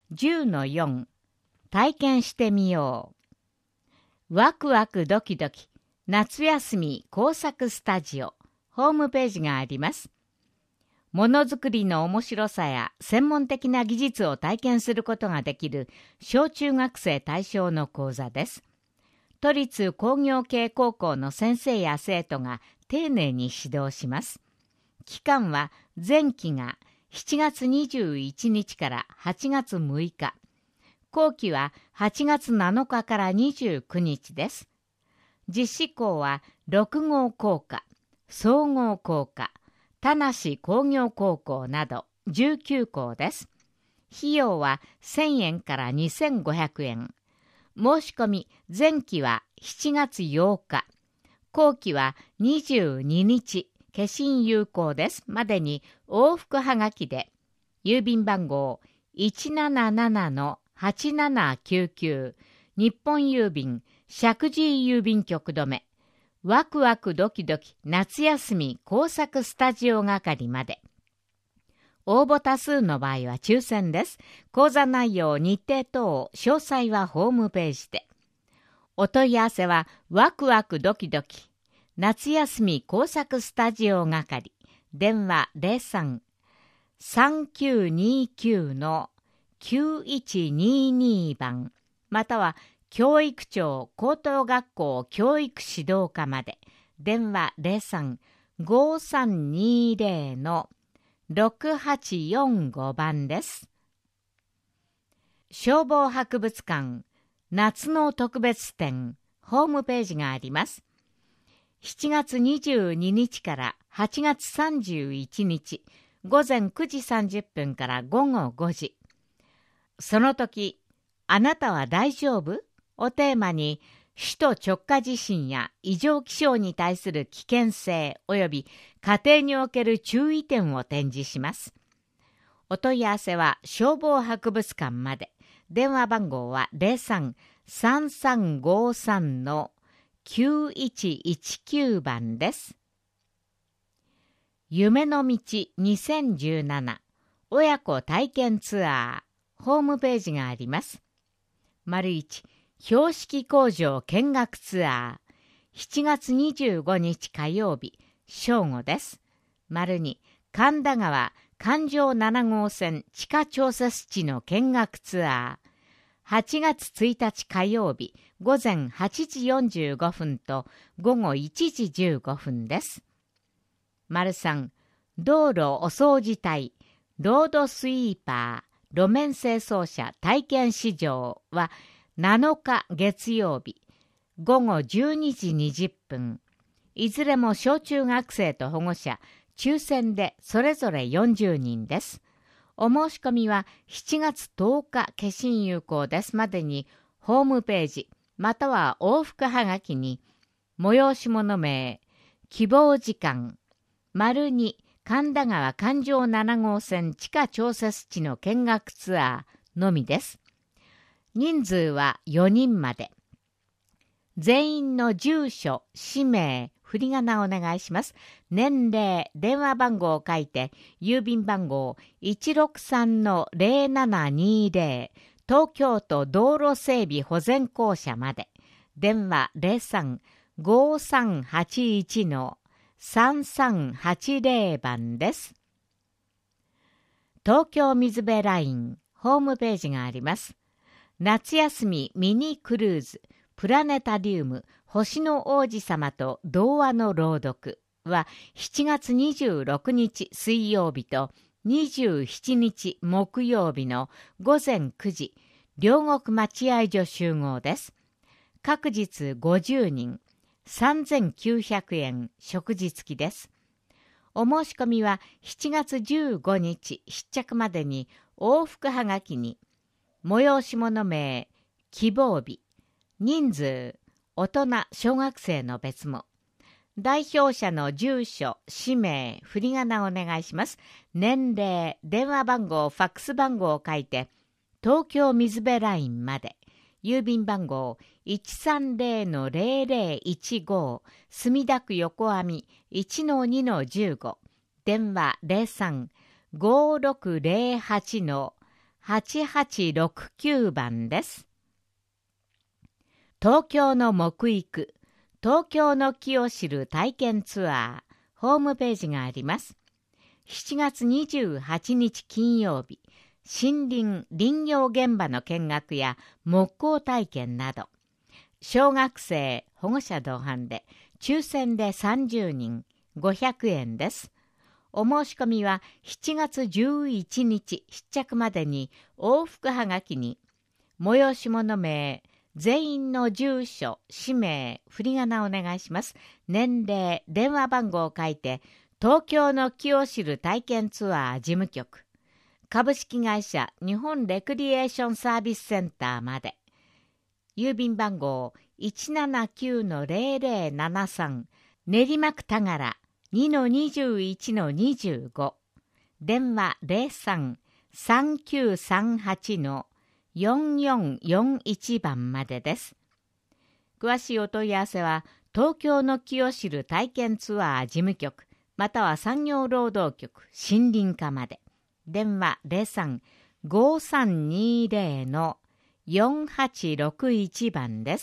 10-4 体験してみよう。ワクワクドキドキ夏休み工作スタジオホームページがあります。ものづくりの面白さや専門的な技術を体験することができる小中学生対象の講座です。都立工業系高校の先生や生徒が丁寧に指導します。期間は前期が7月21日から8月6日、後期は8月7日から29日です。実施校は六郷工科、総合工科、田無工業高校など19校です。費用は1000円から2500円。申し込み前期は7月8日、後期は22日、消印有効です。までに往復はがきで、郵便番号 177-8799 日本郵便石神井郵便局止めワクワクドキドキ夏休み工作スタジオ係まで。応募多数の場合は抽選です。講座内容、日程等、詳細はホームページで。お問い合わせはワクワクドキドキ夏休み工作スタジオ係。電話03-3929-9122番または教育庁高等学校教育指導課まで。電話03-5320-6845番です。消防博物館夏の特別展ホームページがあります。7月22日から8月31日午前9時30分から午後5時。その時、あなたは大丈夫？をテーマに、首都直下地震や異常気象に対する危険性及び家庭における注意点を展示します。お問い合わせは消防博物館まで。電話番号は03-3353-9119番です。夢の道2017親子体験ツアーホームページがあります。1標識工場見学ツアー7月25日火曜日正午です。2神田川環状7号線地下調査地の見学ツアー8月1日火曜日午前8時45分と午後1時15分です。3道路お掃除隊ロードスイーパー路面清掃車体験試乗は7日月曜日午後12時20分。いずれも小中学生と保護者抽選でそれぞれ40人です。お申し込みは7月10日消印有効ですまでにホームページまたは往復はがきに催し物名、希望時間、2神田川環状7号線地下調査地の見学ツアーのみです。人数は4人まで。全員の住所、氏名、振り仮名をお願いします。年齢、電話番号を書いて、郵便番号 163-0720 東京都道路整備保全公社まで。電話03-5381-3380番です。東京水辺ラインホームページがあります。夏休みミニクルーズプラネタリウム星の王子様と童話の朗読は7月26日水曜日と27日木曜日の午前9時両国待合所集合です。各日50人3900円食事付きです。お申し込みは7月15日必着までに往復はがきに催し物名、希望日、人数、大人、小学生の別も。代表者の住所、氏名、振り仮名をお願いします。年齢、電話番号、ファックス番号を書いて、東京水辺ラインまで。郵便番号 130-0015 墨田区横網 1-2-15 電話 03-5608-88 8869番です。東京の木育、東京の木を知る体験ツアー、ホームページがあります。7月28日金曜日、森林・林業現場の見学や木工体験など、小学生保護者同伴で抽選で30人500円です。お申し込みは7月11日必着までに往復はがきに催し物名、全員の住所、氏名、振り仮名をお願いします。年齢、電話番号を書いて東京の木を知る体験ツアー事務局、株式会社日本レクリエーションサービスセンターまで。郵便番号 179-0073 練馬区田柄 2-21-25 電話 03-3938-4441 番までです。詳しいお問い合わせは東京の木を知る体験ツアー事務局または産業労働局森林課まで。電話 03-5320-4861 番です。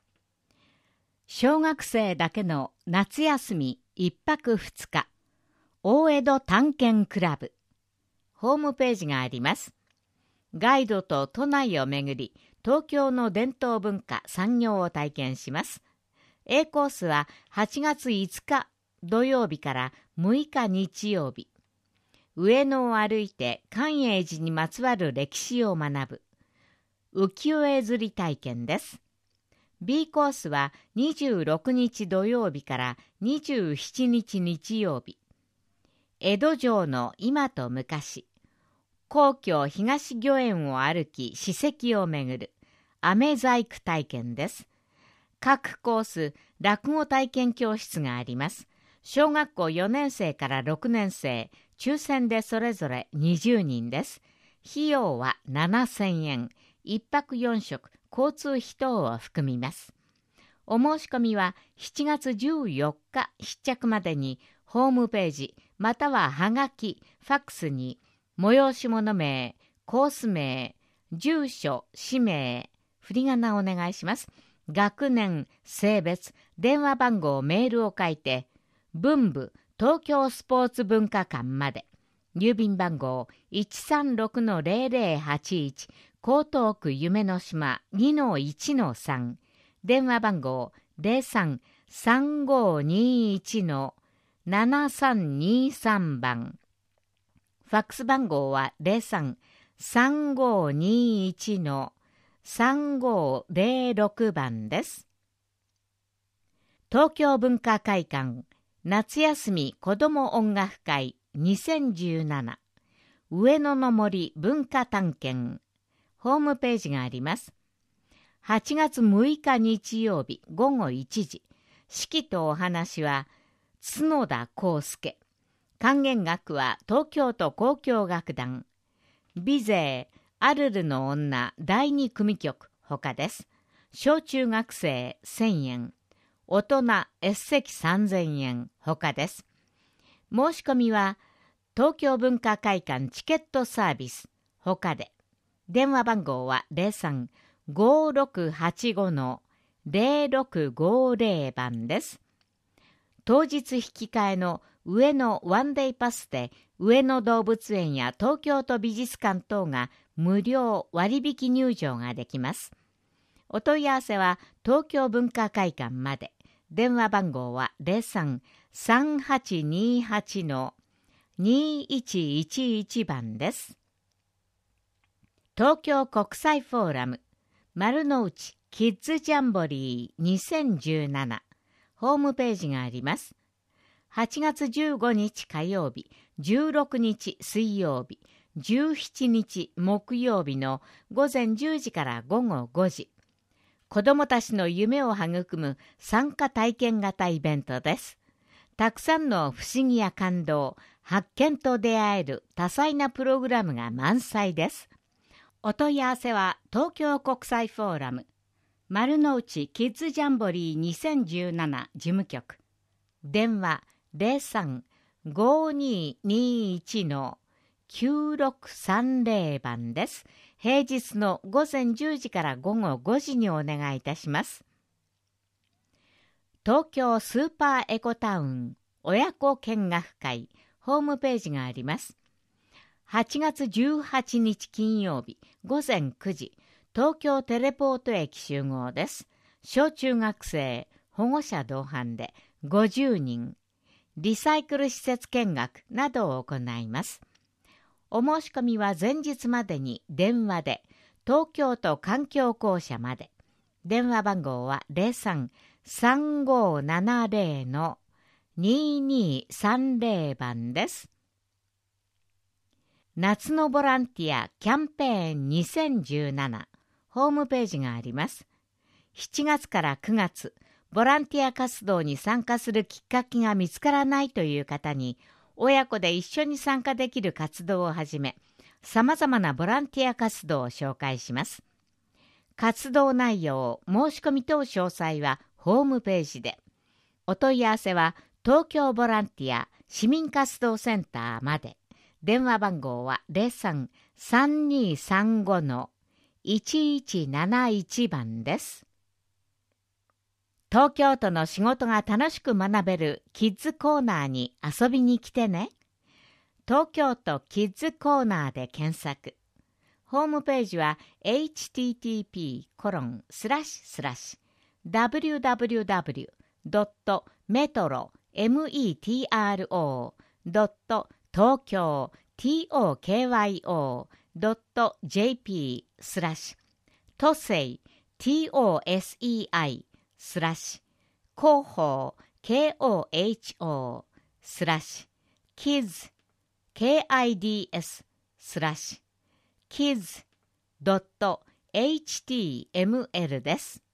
小学生だけの夏休み1泊2日大江戸探検クラブ、ホームページがあります。ガイドと都内を巡り東京の伝統文化産業を体験します。A コースは8月5日土曜日から6日日曜日、上野を歩いて寛永寺にまつわる歴史を学ぶ浮世絵釣り体験です。B コースは26日土曜日から27日日曜日、江戸城の今と昔、皇居東御苑を歩き史跡を巡る飴細工体験です。各コース落語体験教室があります。小学校4年生から6年生、抽選でそれぞれ20人です。費用は7000円、1泊4食、交通費等を含みます。お申し込みは7月14日必着までにホームページまたははがき、ファックスに催し物名、コース名、住所、氏名、振り仮名をお願いします。学年、性別、電話番号、メールを書いて文部東京スポーツ文化館まで。郵便番号 136-0081 江東区夢の島 2-1-3 電話番号 03-3521-7323 番。ファックス番号は 03-3521-3506 番です。東京文化会館夏休み子ども音楽会2017上野の森文化探検、ホームページがあります。8月6日日曜日午後1時、式とお話は角田康介、管弦楽は東京都交響楽団、美勢アルルの女第2組曲他です。小中学生1000円、大人 S 席3000円他です。申し込みは東京文化会館チケットサービス他で。電話番号は 03-5685-0650 番です。当日引き換えの上野ワンデイパスで上野動物園や東京都美術館等が無料割引入場ができます。お問い合わせは東京文化会館まで。電話番号は 03-3828-2111 番です。東京国際フォーラム丸の内キッズジャンボリー2017ホームページがあります。8月15日火曜日、16日水曜日、17日木曜日の午前10時から午後5時。子どもたちの夢を育む参加体験型イベントです。たくさんの不思議や感動、発見と出会える多彩なプログラムが満載です。お問い合わせは東京国際フォーラム丸の内キッズジャンボリー2017事務局。電話 9630番です。平日の午前10時から午後5時にお願いいたします。東京スーパーエコタウン親子見学会ホームページがあります。8月18日金曜日午前9時、東京テレポート駅集合です。小中学生保護者同伴で50人、リサイクル施設見学などを行います。お申し込みは前日までに電話で、東京都環境公社まで。電話番号は 03-3570-2230 番です。夏のボランティアキャンペーン2017ホームページがあります。7月から9月、ボランティア活動に参加するきっかけが見つからないという方に、親子で一緒に参加できる活動をはじめ、様々なボランティア活動を紹介します。活動内容、申し込み等詳細はホームページで。お問い合わせは東京ボランティア市民活動センターまで。電話番号は 03-3235-1171 番です。東京都の仕事が楽しく学べるキッズコーナーに遊びに来てね。東京都キッズコーナーで検索。ホームページは http://www.metro.tokyo.jp/ 都政 TOSEI/ 広報 KOHO/ kids KIDS/ kids.html です。